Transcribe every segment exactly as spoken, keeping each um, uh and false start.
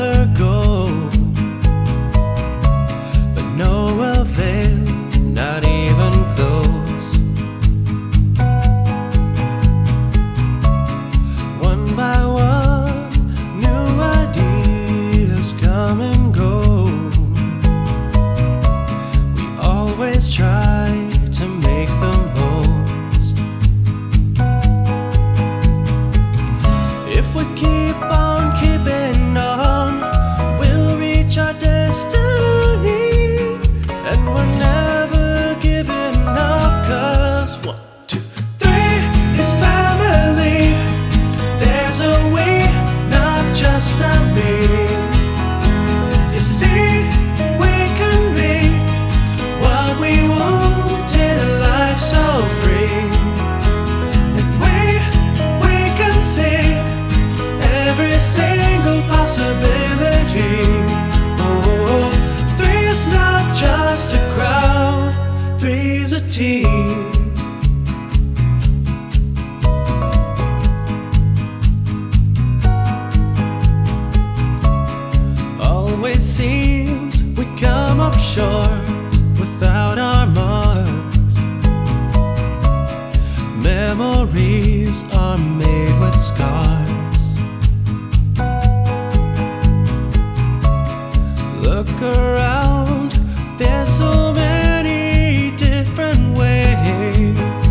another goal, but no avail, not even close. One by one, new ideas come and go. We always try to make the most. If we keep on keeping on, we'll reach our destiny, and we're never giving up. Cause one, two, three is family. There's a we, not just a me. You see, we can be what we want in a life so free. And we, we can see every single possibility. Oh, three is not just a crowd, three's a team. Always seems we come up short without our marks. Memories are made with scars. Look around, there's so many different ways,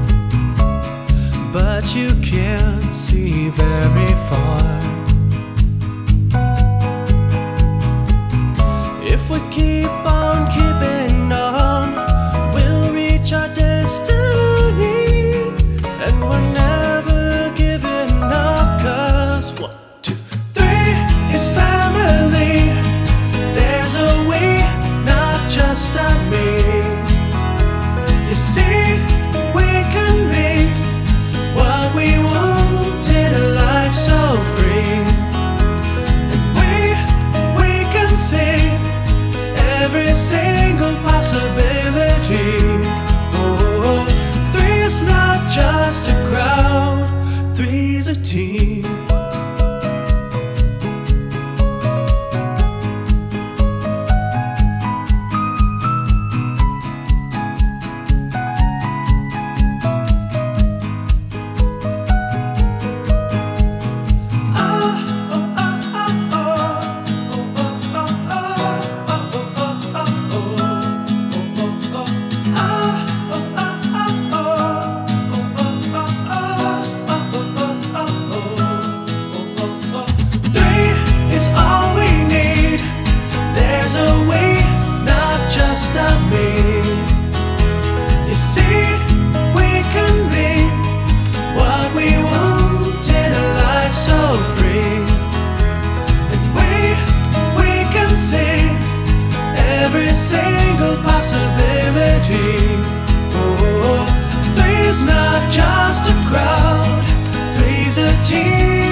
but you can't see very far. If we keep on keeping on, we'll reach our destiny, and we're never giving up. Cause one, two, three is family. There's a we, not just a me. You see, we can be what we want in a life so free. And we, we can see every single possibility. Oh, three is not just a crowd, three's a team. There's a we, not just a me. You see, we can be what we want in a life so free. And we, we can see every single possibility. Oh, three's not just a crowd, three's a team.